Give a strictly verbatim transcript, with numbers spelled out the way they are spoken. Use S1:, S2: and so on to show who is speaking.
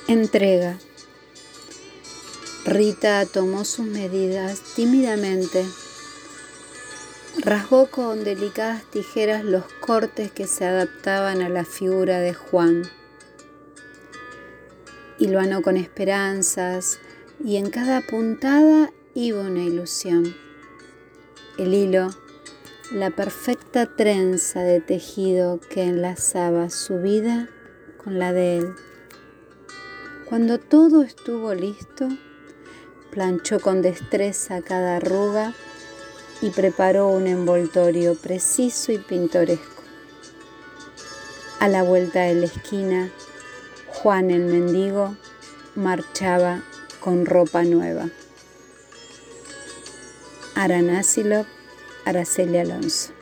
S1: Entrega. Rita tomó sus medidas tímidamente. Rasgó con delicadas tijeras los cortes que se adaptaban a la figura de Juan. Hilvanó con esperanzas y en cada puntada iba una ilusión. El hilo, la perfecta trenza de tejido que enlazaba su vida con la de él. Cuando todo estuvo listo, planchó con destreza cada arruga y preparó un envoltorio preciso y pintoresco. A la vuelta de la esquina, Juan el mendigo marchaba con ropa nueva. Aranazilov, Araceli Alonso.